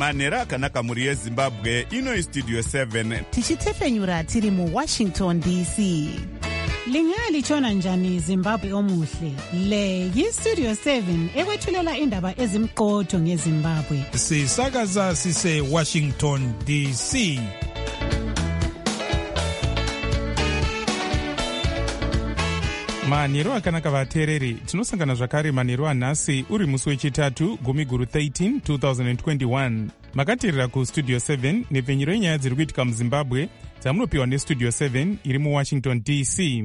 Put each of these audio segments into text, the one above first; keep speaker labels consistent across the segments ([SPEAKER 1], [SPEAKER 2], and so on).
[SPEAKER 1] manhero akanaka mhuri yezimbabwe. Ino Studio 7
[SPEAKER 2] tichitefenyura tiri muWashington DC.
[SPEAKER 3] Lingalitshona njani Zimbabwe omuhle? Le yiStudio 7 ekwethulela indaba ezimqotho ngeZimbabwe.
[SPEAKER 4] Sisakaza sise Washington DC. Manhero akanaka vateereri, tinosangana zvakare manhero anhasi uri musi wechitatu gumi guru 13 2021. Makateerera kuStudio 7 nepfenyuro yenyaya dziri kuitika muZimbabwe dzamunopiwa neStudio 7 iri muWashington DC.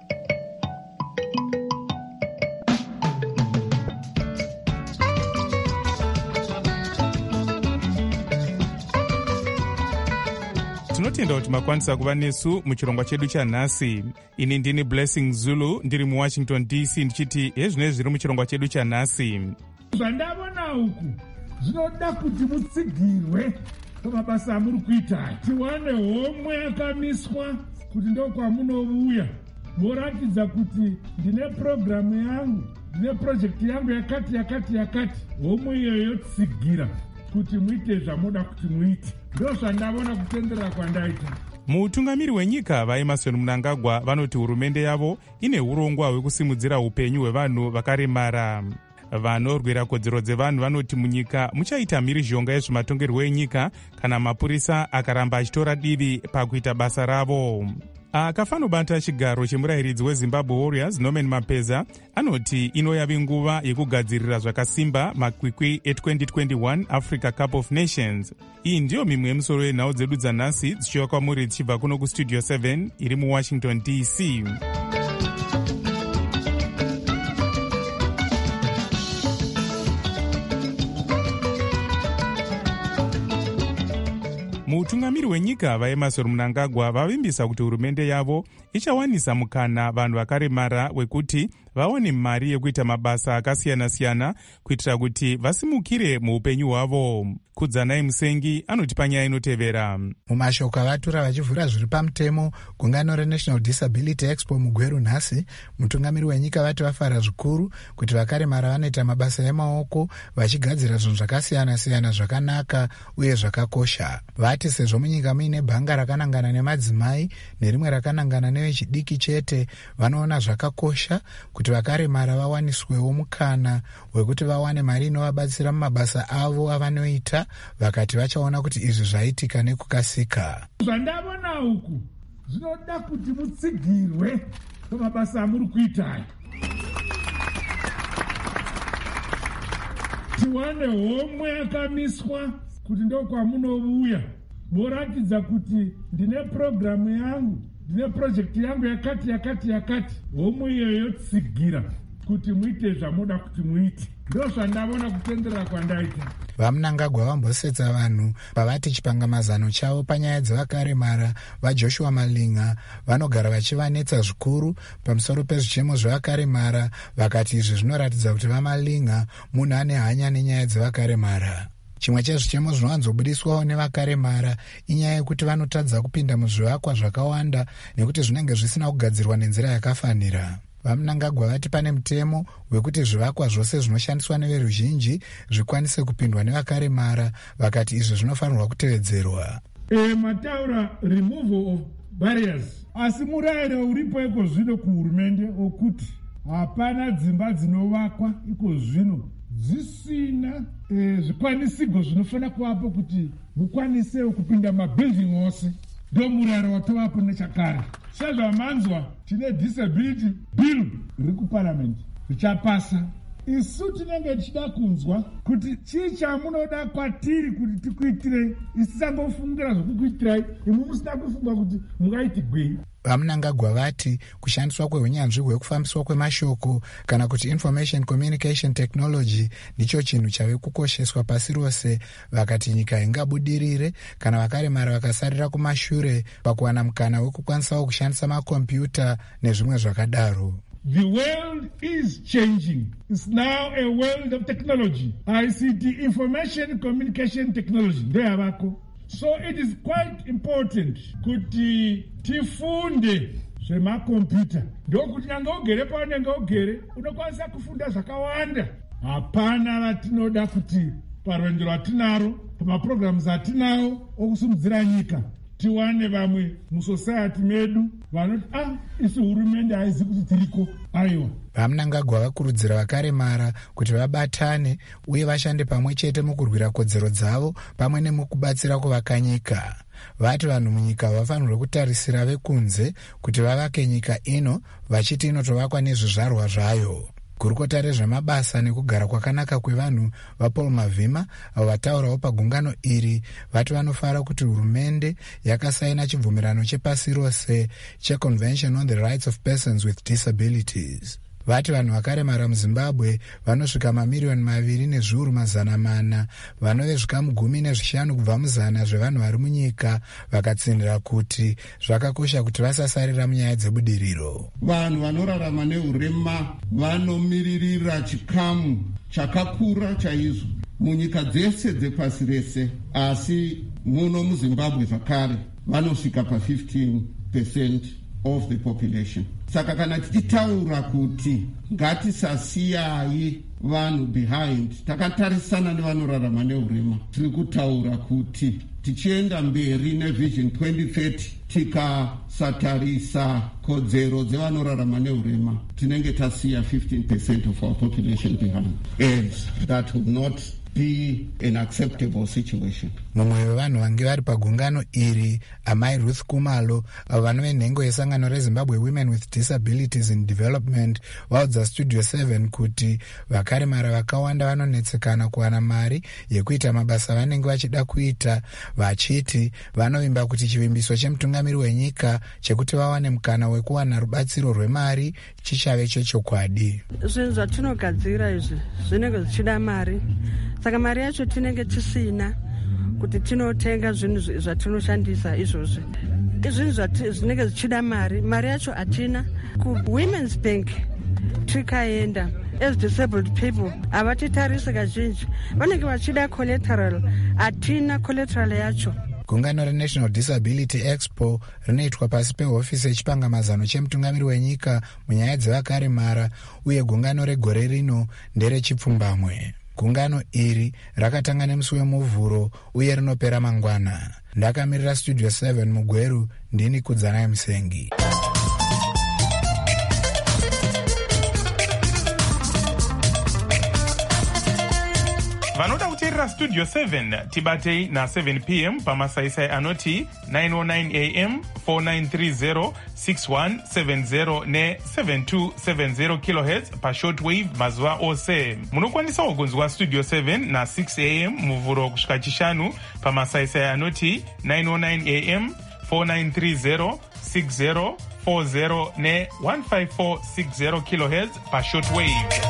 [SPEAKER 4] Tinotenda kuti makwanisa kuva nesu muchirongwa chedu chanhasi. Ini ndini Blessing Zulu ndiri muWashington DC ndichiti hezvinezvi zviri muchirongwa chedu chanhasi.
[SPEAKER 5] Zvandavona uku zvinoda kuti mutsigirwe pamabasa amuri kuita. Tiwane homwe yakamiswa kuti ndokwamunouya moratidza kuti ndine programu yangu, ndine projekti yangu yakati. Homwe iyoyo yotsigira kuti muite zvamunoda kuti muite. Ndo zvandavona kutenderera kwandaita.
[SPEAKER 4] Mutungamiri wenyika vaEmmerson Mnangagwa vanoti hurumende yavo ine urongwa hwekusimudzira upenyu hwevanhu vakaremara. Vanorwira kodzero dzevanhu vanoti munyika muchaita mhirizhonga yezvematongerwo enyika kana mapurisa akaramba achitora divi pakuita basa ravo. Akafanobata chigaro chemurayiridzi weZimbabwe Warriors Norman Mapeza anoti ino yava nguva yekugadzirira zvakasimba makwikwi e2021 Africa Cup of Nations. Iyi ndiyo mimwe yemusoro yenhau dzedu dzanhasi dzichiva kwamuri dzichibva kuno kuStudio 7 iri muWashington DC. Mutungamiri wenyika vaEmmerson Mnangagwa vavimbisa kuti hurumende yavo ichawanisa mukana vanhu vakaremara wekuti vawane mari yekuita mabasa akasiyana-siyana kuitira kuti vasimukire muupenyu hwavo. Kudzanai Musengi anoti panyaya inotevera.
[SPEAKER 6] Mumashoko avatura vachivhura zviri pamutemo gungano reNational Disability Expo mugweru nhasi, mutungamiri wenyika vati vafara zvikuru kuti vakaremara vanoita mabasa emaoko vachigadzira zvinhu zvakasiyana-siyana zvakanaka uye zvakakosha. Vati sezvo munyika muine bhanga rakanangana nemadzimai nerimwe rakanangana nevechidiki chete, vanoona zvakakosha kuti vakaremara vawaniswewo mukana wekuti vawane mari inovabatsira mumabasa avo avanoita, vakati vachaona kuti izvi zvaitika nekukasika.
[SPEAKER 5] Zvandavona uku zvinoda kuti mutsigirwe pamabasa amuri kuita. Tiwane homwe yakamiswa kuti ndokwamunouya moratidza kuti ndine programu yangu, ndine projekti yangu yakati. Homwe iyoyo yotsigira kuti muite zvamunoda kuti muite. Ndo zvandavona kutenderera kwandaita.
[SPEAKER 6] VaMnangagwa vambosetsa vanhu pavati chipangamazano chavo panyaya dzavakaremara vaJoshua Malinga vanogara vachivanetsa zvikuru pamusoro pezvichemo zvavakaremara, vakati izvi zvinoratidza kuti vaMalinga munhu ane hanya nenyaya dzavakaremara. Chimwe chezvichemo zvinowanzobudiswawo nevakaremara inyaya yekuti vanotadza kupinda muzvivakwa zvakawanda nekuti zvinenge zvisina kugadzirwa nenzira yakafanira. VaMnangagwa vati pane mutemo wekuti zvivakwa zvose zvinoshandiswa neveruzhinji zvikwanise kupindwa nevakaremara, vakati izvi zvinofanirwa kutevedzerwa.
[SPEAKER 5] Mataura removal of barriers, asi murayiro uripo iko zvino kuhurumende okuti hapana dzimba dzinovakwa iko zvino zvisina zvikwanisiro zvinofanira kuvapo kuti mukwanise kupinda mabhilding ose. Ndo murayiro watovapo nechakare. Sezvamanzwa tine disability bill riri kuparliament richapasa. Isu tinenge tichida kunzwa kuti chii chamunoda kwatiri kuti tikuitirei. Isisangofungira zvokukuitirai imwe musina kufunga kuti mungaiti gwei.
[SPEAKER 6] VaMnangagwa vati kushandiswa kwehunyanzvi hwekufambiswa kwemashoko kana kuti information communication technology ndicho chinhu chave kukosheswa pasi rose, vakati nyika ingabudirire kana vakaremara vakasarira kumashure pakuwana mukana wekukwanisawo kushandisa makombiyuta nezvimwe zvakadaro.
[SPEAKER 5] The world is changing. It's now a world of technology. ICT, information communication technology. So it is quite important kuti tifunde zvemakombiyuta. Ndokuti nyanga ugere paunenge ugere unokwanisa kufunda zvakawanda. Hapana vatinoda kuti parwendo rwatinaro, pamaprograms atinawo okusimudzira nyika, tiwane vamwe musociety medu vanoti isi hurumende haizi kuti tiriko. Aiwa,
[SPEAKER 6] vamunangagwa vakurudzira vakaremara kuti vabatane uye vashande pamwe chete mukurwira kodzero dzavo pamwe nemukubatsira kuvaka nyika. Vati vanhu munyika vafanirwe kutarisira vekunze kuti vavake nyika ino vachiti inotovakwa nezvizvarwa zvayo. Gurukota rezvemabasa nekugara kwakanaka kwevanhu vaPaul Mavhima avo vataurawo pagungano iri vati vanofara kuti hurumende yakasaina chibvumirano chepasi rose cheConvention on the Rights of Persons with Disabilities. Vati vanhu vakaremara muZimbabwe vanosvika mamiriyoni 2,400,000 vanove zvikamu 15 kubva mu100 zvevanhu vari munyika vakatsindira kuti zvakakosha kuti vasasarira munyaya dzebudiriro.
[SPEAKER 7] Vanhu vanorarama neurema vanomiririra chikamu chakakura chaizvo munyika dzese dzepasi rese, asi muno muZimbabwe zvakare vanosvika pa15% of the population. Saka kana tichitaura kuti ngatisasiyai vanhu behind, takatarisana nevanorarama neurema, tiri kutaura kuti tichienda mberi nevision 2030 tikasatarisa kodzero dzevanorarama neurema tinenge tasiya 15% of our population behind, and that will not be an acceptable situation.
[SPEAKER 6] Mumwe wevanhu vange vari pagungano iri amai Ruth Kumalo avo vanove nhengo yesangano reZimbabwe Women with Disabilities in Development vaudza Studio 7 kuti vakaremara vakawanda vanonetsekana kuwana mari yekuita mabasa vanenge vachida kuita, vachiti vanovimba kuti chivimbiso chemutungamiri wenyika chekuti vawane mukana wekuwana rubatsiro rwemari chichave chechokwadi.
[SPEAKER 8] Zvinhu zvatinogadzira izvi zvinenge zvichida mari, saka mari yacho tinenge tisina kuti tinotenga zvinhu zvatinoshandisa izvozvi. Izvinhu zvinenge zvichida mari yacho hatina. Ku-Women's Bank tikaenda as disabled people havatitarisi kazhinji, vanenge vachida collateral, hatina collateral yacho.
[SPEAKER 6] Gungano reNational Disability Expo rinoitwa pasi pehofisi yechipangamazano chemutungamiri wenyika munyaya dzevakaremara uye gungano regore rino nderechipfumbamwe. Gungano iri rakatanga nemusi wemuvhuro uye rinopera mangwana. Ndakamirira Studio 7 muGweru, ndini Kudzanai Musengi.
[SPEAKER 4] vanoda kuteerera Studio 7 tibatei na7 p.m. pamasaisai anoti 909 am 4930 6170 ne7270 kHz pashortwave mazuva ose. Munokwanisawo kunzwa Studio 7 na6 am muvhuro kusvika chishanu pamasaisai anoti 909 am 4930 6040 ne15460 kHz pashortwave.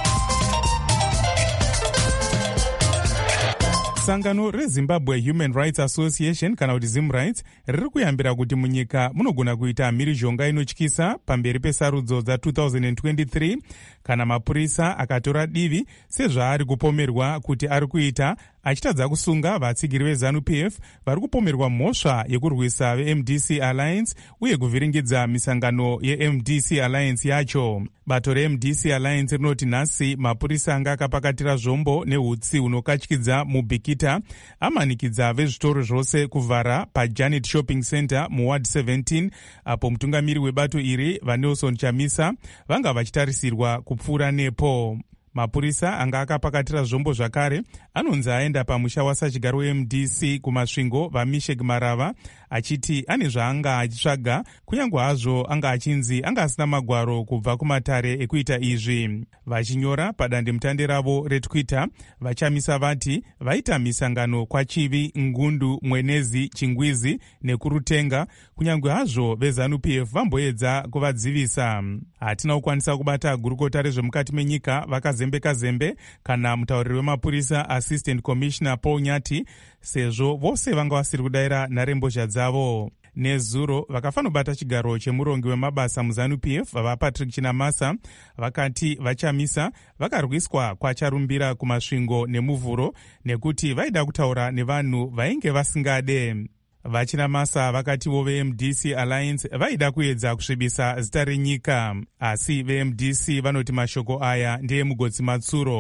[SPEAKER 4] Sangano reZimbabwe Human Rights Association kana kuti ZimRights riri kuyambira kuti munyika munogona kuita mhirizhonga inotyisa pamberi pesarudzo dza2023 kana mapurisa akatora divi sezvaari kupomerwa kuti ari kuita achitadza kusunga vatsigiri veZANU-PF vari kupomerwa mhosva yekurwisa veMDC Alliance uye kuvhiringidza misangano yeMDC Alliance yacho. Bato reMDC Alliance rinoti nhasi mapurisa anga akapakatira zvombo nehutsi hunokatyidza mubhikita amanikidza vezvitoro zvose kuvhara paJanet Shopping Center muward 17 apo mutungamiri webato iri vaNelson Chamisa vanga vachitarisirwa kupfuura nepo. Mapurisa anga akapakatira zvombo zvakare anonzi aenda pamusha wasachigaro weMDC kumasvingo vaMishek Marava achiti ane zvaanga achitsvaga kunyange hazvo anga achinzi anga asina magwaro kubva kumatare ekuita izvi. Vachinyora padandemutande ravo reTwitter, vaChamisa vati vaita misangano kwaChivi, Ngundu, Mwenezi, Chingwizi nekurutenga kunyange hazvo veZANU-PF vamboedza kuvadzivisa. Hatina kukwanisa kubata gurukota rezvemukati menyika vakazembe kana mutauriri wemapurisa Assistant Commissioner Paul Nyati sezvo vose vanga vasiri kudayira nharembozha dzavo. Nezuro vakafanobata chigaro chemurongi wemabasa muZANU-PF vaPatrick Chinamasa vakati vaChamisa vakarwiswa kwacharumbira kumasvingo nemuvhuro nekuti vaida kutaura nevanhu vainge vasingade. VaChinamasa vakatiwo veMDC Alliance vaida kuedza kusvibisa zita renyika, asi veMDC vanoti mashoko aya ndeemugodzi matsuro.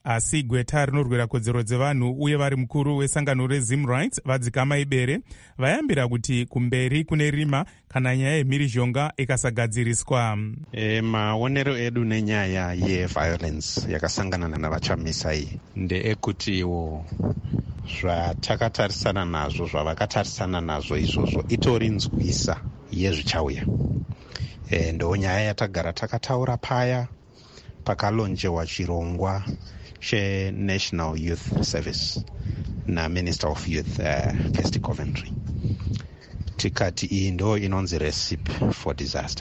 [SPEAKER 4] asi gweta rinorwira kodzero dzevanhu uye vari mukuru wesangano reZim Rights vadzikama ibere vayambira kuti kumberi kune rima kana nyaya yemhirizhonga ikasagadziriswa.
[SPEAKER 9] Maonero edu nenyaya yeviolence yakasangana navachamisa iyi ndeekutiwo zvatakatarisana nazvo zvavakatarisana nazvo izvozvo itori nzwisa yezvichauya. Ndo nyaya yatagara takataura paya pakalonjewa chirongwa cheNational Youth Service naMinister of Youth Kirsty Coventry. Tikati iyi ndo inonzi recipe for disaster.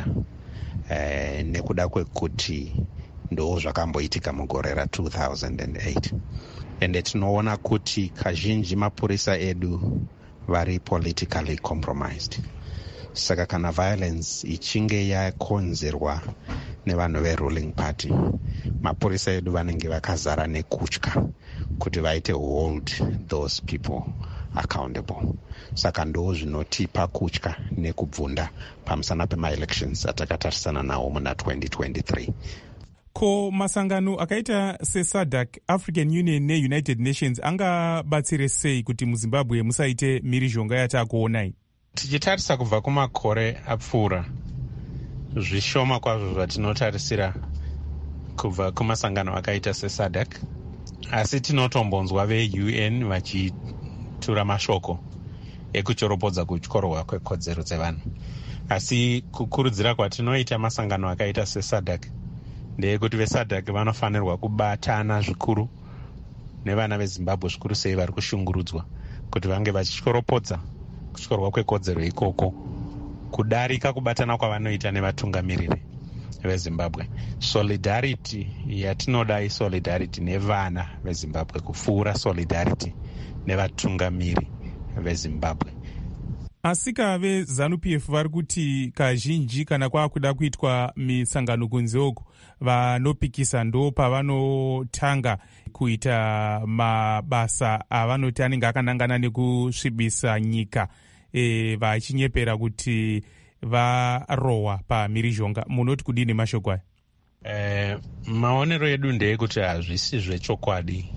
[SPEAKER 9] Nekuda kwekuti ndo zvakamboitika mugore ra2008. Ende tinoona kuti kazhinji mapurisa edu vari politically compromised. Saka kana violence ichinge yakonzerwa nevanhu veruling party, mapurisa edu vanenge vakazara nekutya kuti vaite hold those people accountable. Saka ndo zvinotipa kutya nekubvunda pamusana pema-elections atakatarisana nawo muna 2023.
[SPEAKER 4] Ko masangano akaita seSADC, African Union neUnited Nations angabatsire sei kuti muZimbabwe musaite mhirizhonga yatakuonai?
[SPEAKER 9] Tichitarisa kubva kumakore apfuura, zvishoma kwazvo zvatinotarisira kubva kumasangano akaita seSADC, asi tinotombonzwa veUN vachitura mashoko ekuchoropodza kutyorwa kwekodzero dzevanhu. Asi kukurudzira kwatinoita masangano akaita seSADC ndeyekuti veSADC vanofanirwa kubatana zvikuru nevana veZimbabwe zvikuru sei vari kushungurudzwa kuti vange vachityoropodza kutyorwa kwekodzero ikoko kudarika kubatana kwavanoita nevatungamiriri veZimbabwe. Solidarity yatinoda isolidarity nevana veZimbabwe kupfuura solidarity nevatungamiri veZimbabwe.
[SPEAKER 4] Asika veZANU-PF vari kuti kazhinji kana kwakuda kuitwa misangano kunze uku vanopikisa ndo pavanotanga kuita mabasa avanoti anenge akanangana nekusvibisa nyika, vachinyepera kuti varohwa pamhirizhonga. Munoti kudini mashoko aya?
[SPEAKER 9] Maonero edu ndeyekuti hazvisi zvechokwadi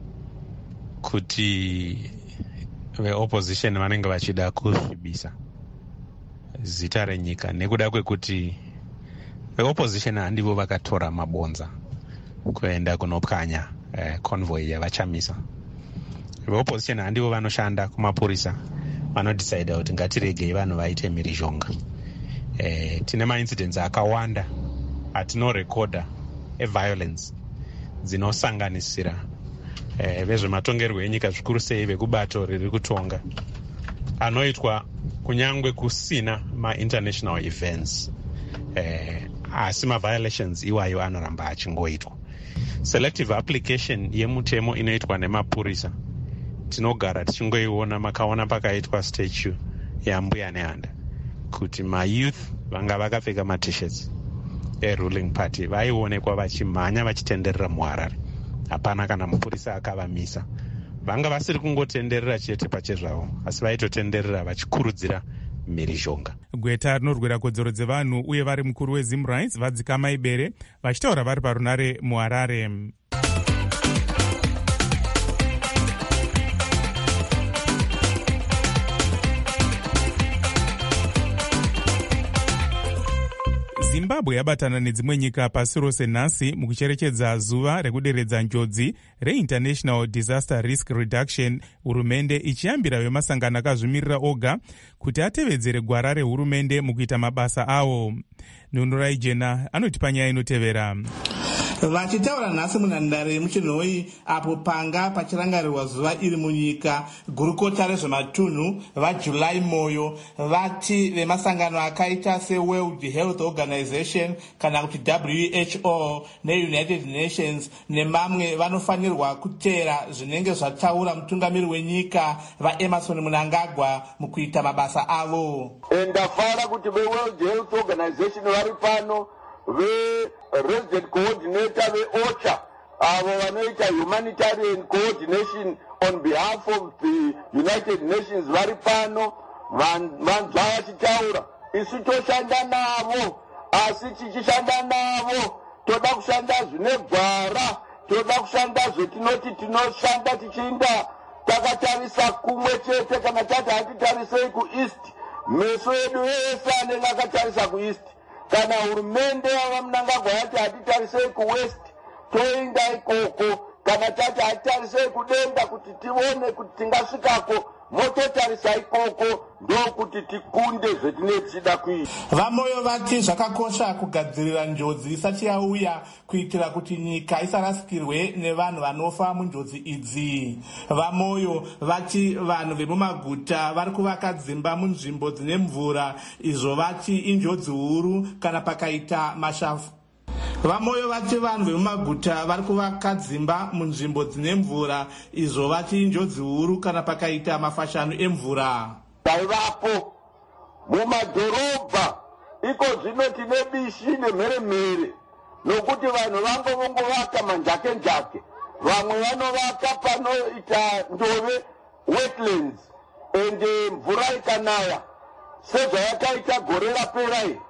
[SPEAKER 9] kuti veopposition vanenge vachida kusvibisa zita renyika, nekuda kwekuti veopposition handivo vakatora mabonza kuenda kunopwanya convoy yavachamisa. Veopposition handivo vanoshanda kumapurisa vanodecide kuti ngatiregei vanhu vaite mhirizhonga. Tine maincidents akawanda atinorekoda eviolence dzinosanganisira vezvematongerwo enyika zvikuru sei vekubato riri kutonga anoitwa kunyangwe kusina ma-international events, asi ma-violations iwayo anoramba achingoitwa. Selective application yemutemo inoitwa nemapurisa tinogara tichingoiona, makaona pakaitwa statue yambuya nehanda kuti ma-youth vanga vakapfeka ma-t-shirts ruling party vaionekwa vachimhanya vachitenderera muHarare. Hapana kana mupurisa akavamisa. Vanga vasiri kungotenderera chete pachezvavo, asi vaitotenderera vachikurudzira mhirizhonga.
[SPEAKER 4] Gweta rinorwira kodzero dzevanhu uye vari mukuru weZim Rights vadzikama ibere vachitaura vari parunare muHarare. Zimbabwe yabatana nedzimwe nyika pasi rose nhasi mukucherechedza zuva rekuderedza njodzi reInternational Disaster Risk Reduction, hurumende ichiyambira vemasangano akazvimirira oga kuti atevedzere gwara rehurumende mukuita mabasa avo. Nunurai Jena anoti panyaya inotevera.
[SPEAKER 10] Vachitaura nhasi munhandare yemuchinhoi apo panga pachirangarirwa zuva iri munyika, gurukota rezvematunhu vaJulai Moyo vati vemasangano akaita seWorld Health Organization kana kuti WHO neUnited Nations nemamwe vanofanirwa kutera zvinenge zvataura mutungamiri wenyika vaEmerson Mnangagwa mukuita mabasa avo.
[SPEAKER 11] Ndafara kuti veWorld Health Organization vari pano, resident coordinator veOCHA avo vanoita humanitarian coordination on behalf of the United Nations vari pano, vanzwa vachitaura. Isu toshanda navo, asi tichishanda navo toda kushanda zvine gwara, toda kushanda zvetinoti tinoshanda tichiinda takatarisa kumwe chete. Kana tati hatitarisei kueast, meso edu ese anenge akatarisa kueast. Kana hurumende yavamunangagwa yati hatitarisei kuwest, toinda ikoko. Kana tati hatitarisei kudenga kuti tione kuti tingasvikako, mototarisa ikoko, ndokuti tikunde zvetinenge tichida kuita.
[SPEAKER 10] Vamoyo vati zvakakosha kugadzirira njodzi isati yauya kuitira kuti nyika isarasikirwe nevanhu vanofa munjodzi idzi. Vamoyo vati vanhu vemumaguta vari kuvaka dzimba munzvimbo dzine mvura, izvo vati injodzi huru kana pakaita mashafu. Vamoyo vati vanhu vemumaguta vari kuvaka dzimba munzvimbo dzine mvura, izvo vati njodzi huru kana pakaita mafashanu emvura.
[SPEAKER 11] Vaivapo mumadhorobha iko zvino tine bishi nemheremhere, nokuti vanhu vangovaka manjake-njake. Vamwe vanovaka panoita ndove wetlands, ende mvura ikanaya sezvayakaita gore rapera iyi,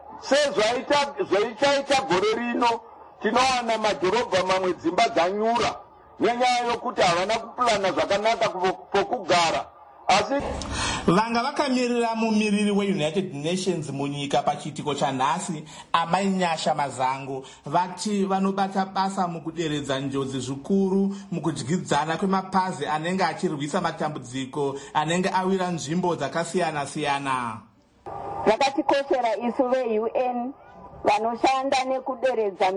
[SPEAKER 11] sezvaichaita gore rino, tinowana madhorobha mamwe dzimba dzanyura nenyaya yokuti havana kupulana zvakanaka pokugara. Asi
[SPEAKER 10] vanga vakamirira mumiriri weUnited Nations munyika pachiitiko chanhasi, Amai Nyasha Mazango, vati vanobata basa mukuderedza njodzi zvikuru mukudyidzana kwemapazi anenge achirwisa matambudziko anenge awira nzvimbo dzakasiyana-siyana.
[SPEAKER 12] Vakatikoshera isu veUN vanoshanda nekuderedza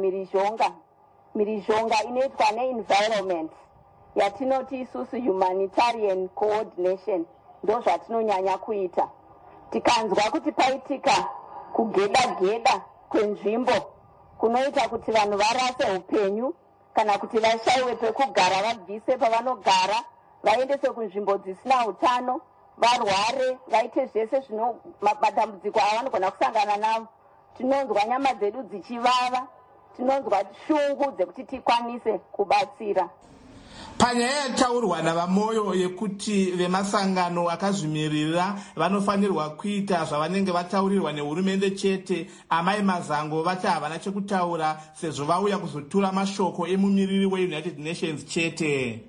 [SPEAKER 12] mhirizhonga inoitwa neEnvironment, yatinoti isusu Humanitarian Coordination. Ndo zvatinonyanya kuita. Tikanzwa kuti paitika kugeda-geda kwenzvimbo kunoita kuti vanhu varase upenyu, kana kuti vashayiwe pekugara, vabvise pavanogara, vaendese kunzvimbo dzisina utano, varware, vaite zvese matambudziko avanogona kusangana navo, tinonzwa nyama dzedu dzichivava, tinonzwa shungu dzekuti tikwanise kubatsira.
[SPEAKER 10] Panyaya yataurwa navamoyo yekuti vemasangano akazvimirira vanofanirwa kuita zvavanenge vataurirwa nehurumende chete, Amai Mazango vati havana chekutaura sezvo vauya kuzotura mashoko emumiriri weUnited Nations chete.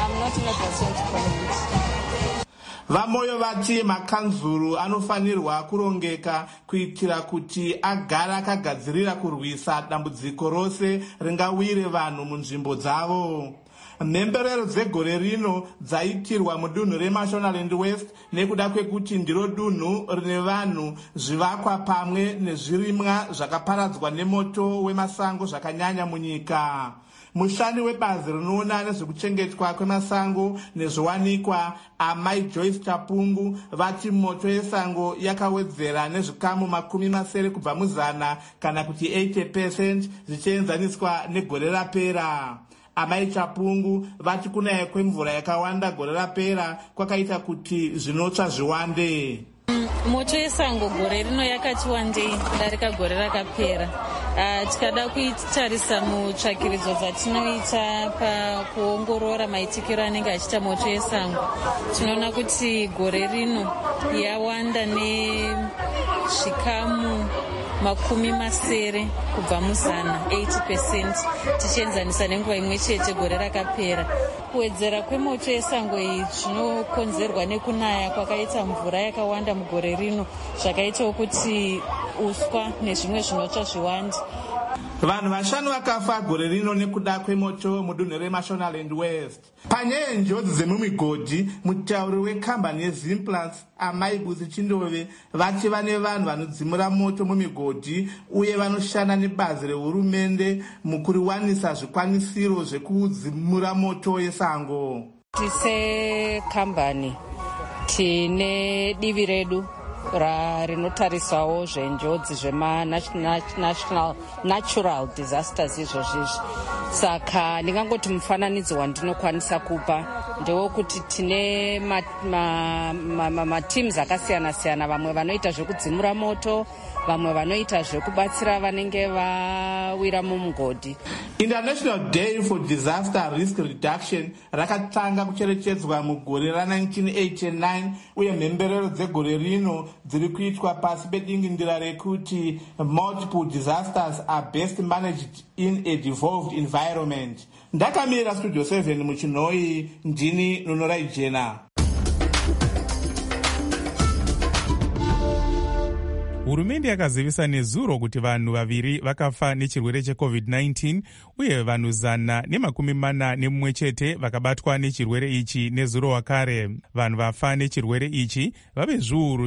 [SPEAKER 10] Vamoyo vati makanzuru anofanirwa kurongeka kuitira kuti agara akagadzirira kurwisa dambudziko rose ringawire vanhu munzvimbo dzavo. Mhemberero dzegore rino dzaitirwa mudunhu reMashonaland West nekuda kwekuti ndiro dunhu rine vanhu, zvivakwa pamwe nezvirimwa zvakaparadzwa nemoto wemasango zvakanyanya munyika. Mushandi webazi rinoona nezvekuchengetwa kwemasango nezviwanikwa, Amai Joyce Chapungu, vati moto yesango yakawedzera nezvikamu 70 kubva muzana, kana kuti 80% zvichienzaniswa negore rapera. Amai Chapungu vati kunaya kwemvura yakawanda gore rapera kwakaita kuti zvinotsva zviwande.
[SPEAKER 13] Moto yesango gore rino yakati wandei kudarika gore rakapera. Tikada kuitarisa mutsvakiridzo dzatinoita pakuongorora maitikiro anenge achiita moto yesango, tinoona kuti gore rino yawanda nezvikamu 70 kubva muzana, 80%, tichienzanisa nenguva imwe chete gore rakapera. Kuwedzera kwemoto yesango iyi zvinokonzerwa nekunaya kwakaita mvura yakawanda mugore rino, zvakaitawo kuti uswa nezvimwe zvinotsva zviwande.
[SPEAKER 10] Vanhu vashanu vakafa gore rino nekuda kwemoto mudunhu reMashonaland West. Panyaya yenjodzi dzemumigodhi, mutauri wekambani yeZimplants, Amai Busi Chindove, vati vane vanhu vanodzimura moto mumigodhi uye vanoshanda nebazi rehurumende mukuriwanisa zvikwanisiro zvekudzimura moto yesango.
[SPEAKER 14] Tise kambani tine divi redu rinotarisawo zvenjodzi natural disasters izvozvizvi. Saka ndingangoti mufananidzo wandinokwanisa kupa ndewokuti tine matims akasiyana-siyana, vamwe vanoita zvekudzimura moto, vamwe vanoita zvekubatsira vanenge vawira mumugodhi.
[SPEAKER 10] International Day for Disaster Risk Reduction rakatanga kucherechedzwa mugore ra1989 uye mhemberero dzegore rino dzacho dziri kuitwa pasi pedingindira rekuti multiple disasters are best managed in a devolved environment. Ndakamirira Studio 7 muchinhoi, ndini Nonorai Jena.
[SPEAKER 4] Hurumende yakazivisa nezuro kuti vanhu vaviri vakafa nechirwere cheCovid-19 uye vanhu 141 chete vakabatwa nechirwere ichi nezuro wakare. Vanhu vafa nechirwere ichi vave zviuru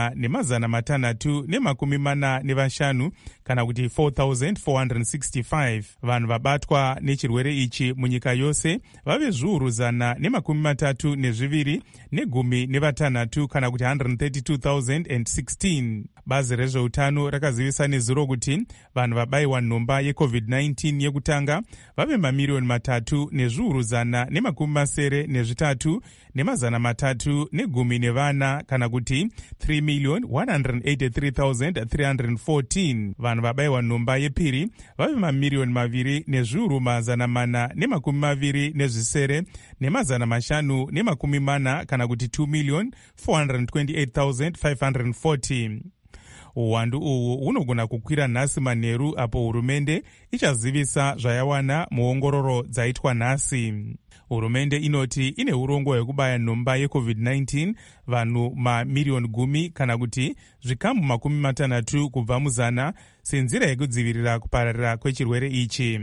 [SPEAKER 4] 4,645 kana kuti 4,465. Vanhu vabatwa nechirwere ichi munyika yose vave zviuru 132,10 kana kuti 132,016. Bazi rezveutano rakazivisa nezuro kuti vanhu vabayiwa nhomba yeCovid-19 yekutanga vave mamiliyoni 3 nezviuru 183,314 kana kuti 3,183,314. Vanhu vabayiwa nhomba yepiri vave mamiliyoni 2 nezviuru 427,540 kana kuti 2,428,540. Uwandu uhu unogona kukwira nhasi manheru apo hurumende ichazivisa zvayawana muongororo dzaitwa nhasi. Hurumende inoti ine urongwa hwekubaya nhomba yeCovid-19 vanhu mamiliyoni 10 kana kuti zvikamu 60 kubva mu100 senzira yekudzivirira kupararira kwechirwere ichi.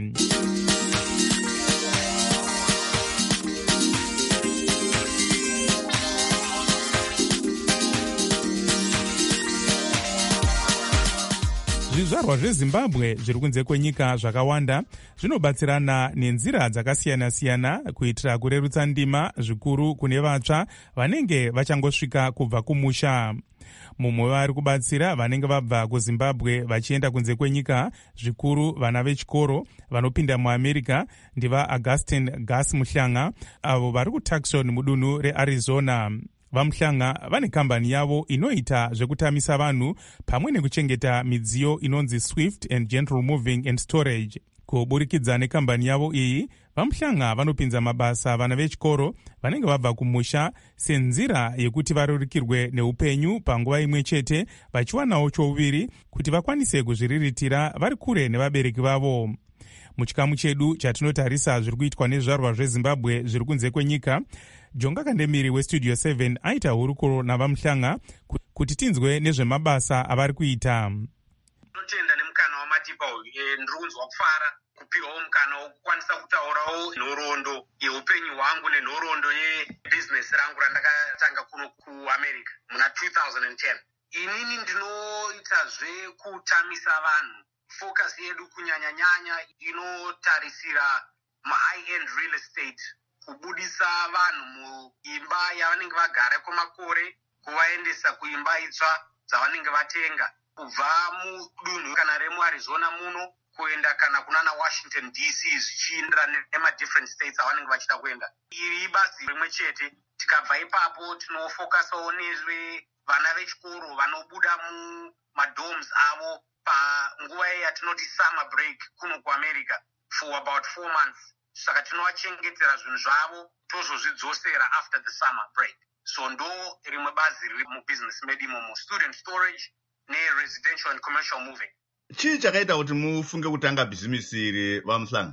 [SPEAKER 4] Zvizvarwa zveZimbabwe zviri kunze kwenyika zvakawanda zvinobatsirana nenzira dzakasiyana-siyana kuitira kurerutsa ndima zvikuru kune vatsva vanenge vachangosvika kubva kumusha. Mumwe vari kubatsira vanenge vabva kuZimbabwe vachienda kunze kwenyika, zvikuru vana vechikoro vanopinda muAmerica, ndiva Augustine Gas Muhlanga avo vari kuTucson mudunhu reArizona. VaMuhlanga vane kambani yavo inoita zvekutamisa vanhu pamwe nekuchengeta midziyo inonzi Swift and Gentle Moving and Storage. Kuburikidza nekambani yavo iyi, VaMuhlanga vanopinza mabasa vana vechikoro vanenge vabva kumusha senzira yekuti varerukirwe neupenyu panguva imwe chete, vachiwanawo chouviri kuti vakwanise kuzviriritira vari kure nevabereki vavo. Muchikamu chedu chatinotarisa zviri kuitwa nezvarwa zveZimbabwe zviri kunze kwenyika, Jonga Kandemiri weStudio 7 aita hurukuro navaMuhlanga kuti tinzwe nezvemabasa avari kuita.
[SPEAKER 15] Tinotenda nemukana wamatipa uyu, ndiri kunzwa kufara kupiwawo mukana wokukwanisa kutaurawo nhoroondo yeupenyu hwangu nenhoroondo yebhizinesi rangu randakatanga kuno kuAmerica muna 2010. Inini ndinoitazve kutamisa vanhu. Focus yedu kunyanya-nyanya inotarisira ma-high-end real estate, kubudisa vanhu muimba yavanenge vagara kwemakore kuvaendesa kuimba itsva dzavanenge vatenga, kubva mudunhu kana remuArizona muno kuenda kana kunana Washington DC zvichienderana nema-different states avanenge vachida kuenda. Iri ibasi rimwe chete. Tikabva ipapo tinofokasawo nezve vana vechikoro vanobuda mumadorms avo panguva yatinoti summer break kuno kuAmerica for about 4 months. Saka tinovachengetera zvinhu zvavo tozozvidzosera after the summer break. So ndo rimwe bazi riri mubusiness medu imomo, student storage neresidential and commercial moving.
[SPEAKER 1] Chii chakaita kuti mufunge kutanga bhizimusi iri vaMuhlanga?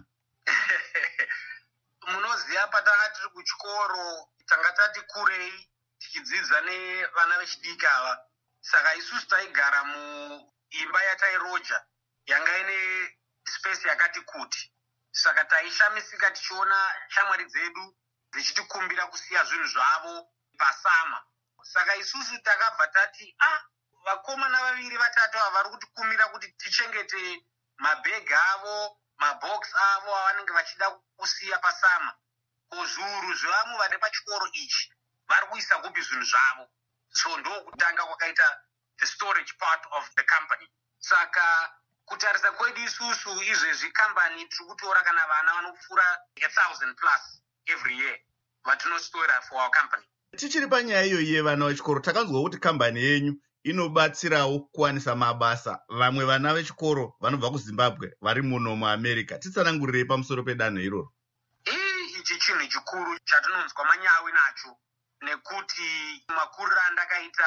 [SPEAKER 15] Munoziva patanga tiri kuchikoro tanga tati kurei tichidzidza nevana vechidiki ava. Saka isusu taigara muimba yatairoja yanga ine space yakati kuti. Saka taishamisika tichiona shamwari dzedu dzichitikumbira kusiya zvinhu zvavo pasama. Saka isusu takabva tati vakomana 2 3 ava vari kutikumira kuti tichengete mabhegi avo, mabox avo avanenge vachida kusiya pasama. Zviuru zvevamwe vari pachikoro ichi vari kuisa kupi zvinhu zvavo. So ndo kutanga kwakaita the storage part of the company. Saka kutarisa kwedu isusu izvezvi kambani tiri kutora kana vana vanopfuura 1,000 plus every year vatinostora for our company.
[SPEAKER 1] Tichiri panyaya iyoyi yevana vechikoro, takanzwa kuti kambani yenyu inobatsirawo kuwanisa mabasa vamwe vana vechikoro vanobva kuZimbabwe vari muno muAmerica. Titsanangurirei pamusoro pedanho iroro.
[SPEAKER 15] Ichi chinhu chikuru chatinonzwa manyawi nacho, nekuti makuriro andakaita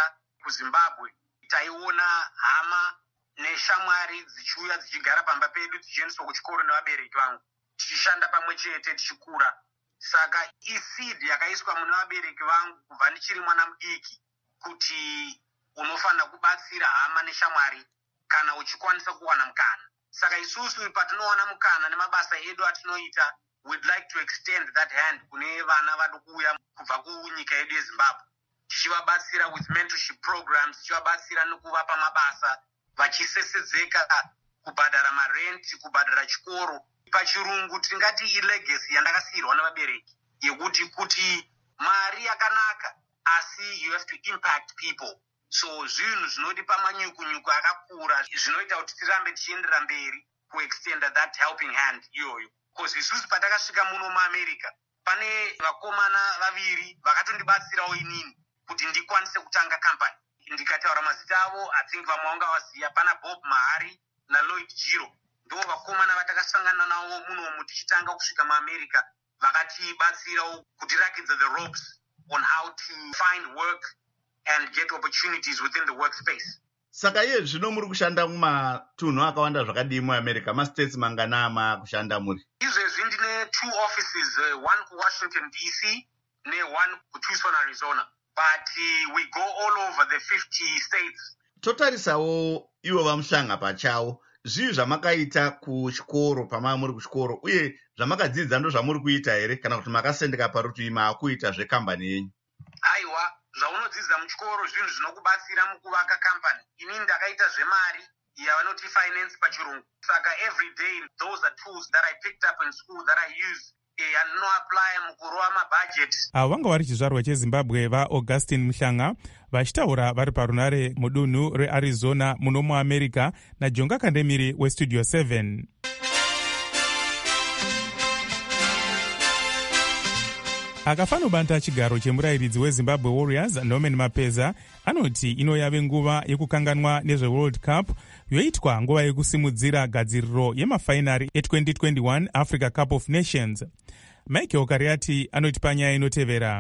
[SPEAKER 15] kuzimbabwe taiona hama neshamwari dzichiuya dzichigara pamba pedu dzichiendeswa kuchikoro nevabereki vangu tichishanda pamwe chete tichikura. Saka iseed yakaiswa mune vabereki vangu kubva ndichiri mwana mudiki kuti unofanira kubatsira hama neshamwari kana uchikwanisa kuwana mukana. Saka isusu patinowana mukana nemabasa edu atinoita, we'd like to extend that hand kune vana vari kuuya kubva kunyika yedu yeZimbabwe, tichivabatsira with mentorship programs, tichivabatsira nekuvapa mabasa vachisesedzeka, kubhadhara marenti, kubhadhara chikoro. Pachirungu tingati ilegacy yandakasiyirwa nevabereki yekuti kuti mari yakanaka asi you have to impact people. So zvinhu zvinodipa manyukunyuku akakura zvinoita kuti tirambe tichiendera mberi kuextenda that helping hand iyoyo. Because isusu patakasvika muno muAmerica pane vakomana vaviri vakatondibatsirawo inini kuti ndikwanise kutanga company. Ndikataura mazita avo, I think vamwe vangavaziva, pana Bob Mahari naLloyd Giro. Ndo vakomana vatakasangana navo munomu tichitanga kusvika muAmerica vakatibatsirawo kutirakidza the ropes on how to find work and get opportunities within the workspace.
[SPEAKER 1] Saka iye zvino muri kushanda mumatunhu akawanda zvakadii muAmerica, mastates mangana makushanda muri?
[SPEAKER 15] Izvezvi ndine 2 offices, one kuWashington DC ne1 kuTucson, Arizona. But we go all over the 50 states.
[SPEAKER 1] Totarisawo ivo vamuhlanga pachawo, zvii zvamakaita kuchikoro pamava muri kuchikoro, uye zvamakadzidza ndo zvamuri kuita here kana kuti makasendeka parutivi maakuita zvekambani yenyu?
[SPEAKER 15] Aiwa, zvaunodzidza muchikoro zvinhu zvinokubatsira mukuvaka kambani. Inini ndakaita zvemari yavanoti finance pachirungu. Saka every day those are tools that I picked up in school that I use anoapply mukurova mabudget.
[SPEAKER 4] Avo vanga vari chizvarwa cheZimbabwe vaAugustine Muhlanga vachitaura vari parunare mudunhu reArizona muno muAmerica naJonga Kandemiri weStudio 7. Akafanobanta chigaro chemurayiridzi weZimbabwe Warriors Norman Mapeza anoti ino yave nguva yekukanganwa nezveWorld Cup yoitwa nguva yekusimudzira gadziriro yemafainari e2021 Africa Cup of Nations. Michael Kariati anoti panyaya inotevera.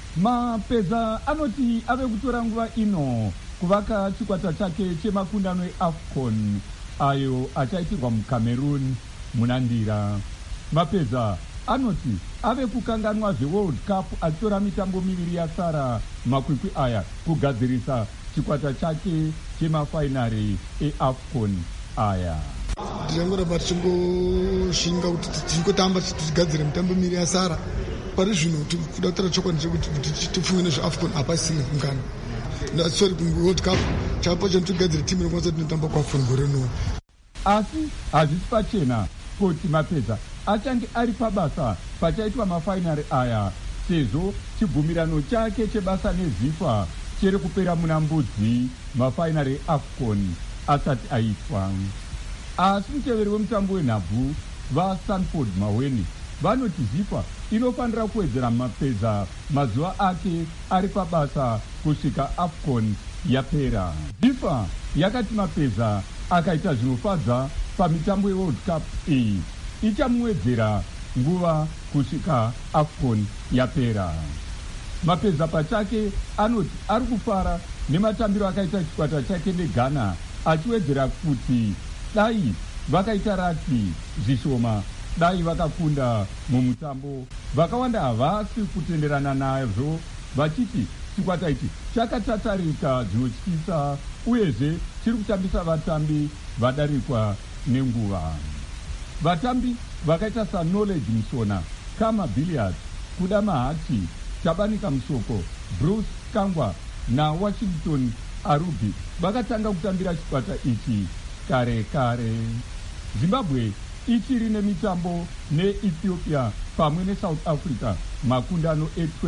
[SPEAKER 16] Mapeza anoti ave kutora nguva ino kuvaka chikwata chake chemakundano eAFCON ayo achaitirwa muCameroon munandira. Mapeza anoti ave kukanganwa zveWorld Cup achitora mitambo miviri yasara makwikwi aya kugadzirisa chikwata chake chemafainari eAFCON aya.
[SPEAKER 17] Ndingoramba tichingoshinga kuti tichingotamba tichigadzira mitambo miviri yasara. Pari zvino kuda kutora chokwadi chekuti tipfume nezveAFCON hapasina kungana. Sorry, kuWorld Cup chapo chanotogadzira timu inokwanisa kuti tinotamba kuAFCON gore rino.
[SPEAKER 16] Asi hazvisi pachena kuti Mapeza achange ari pabasa pachaitwa mafainari aya sezvo chibvumirano chake chebasa neZIFA chiri kupera muna mbudzi mafainari eAFCON asati aitwa. Asi muteveri wemutambo wenhabvu vaSanford Maweni vanoti ZIFA inofanira kuwedzera Mapeza mazuva ake ari pabasa kusvika AFCON yapera. ZIFA yakati Mapeza akaita zvinofadza pamitambo yeWorld Cup iyi ichamuwedzera nguva kusvika AFCON yapera. Mapeza pachake anoti ari kufara nematambiro akaita chikwata chake neGhana, achiwedzera kuti dai vakaita rati zvishoma, dai vakakunda mumutambo, vakawanda havasi kutenderana nazvo vachiti chikwata ichi chakatatarika zvinotyisa uyezve chiri kutambisa vatambi vadarikwa nenguva. Vatambi vakaita saKnowledge Musona, Kama Billiard, Kuda Mahati, Tabanika Musoko, Bruce Kangwa naWashington Arubi vakatanga kutambira chikwata ichi kare kare. Zimbabwe ichiri nemitambo neEthiopia pamwe neSouth Africa makundano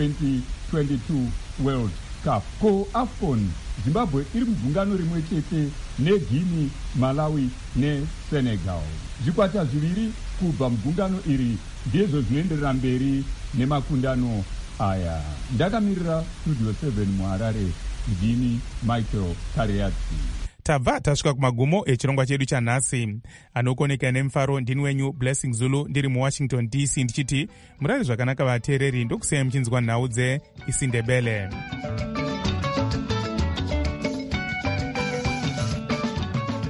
[SPEAKER 16] e2022 World Cup. Ko AFCON Zimbabwe iri mugungano rimwe chete neGuinea, Malawi neSenegal. Zvikwata zviviri kubva mugungano iri ndizvo zvinoenderera mberi nemakundano aya. Ndakamirira Studio 7 muHarare, ndini Michael Kariati.
[SPEAKER 4] Tabva tasvika kumagumo echirongwa chedu chanhasi. Anokoneka nemufaro ndini wenyu Blessing Zulu ndiri muWashington DC ndichiti murari zvakanaka vateereri, ndokusiyai muchinzwa nhau dzeIsindebele.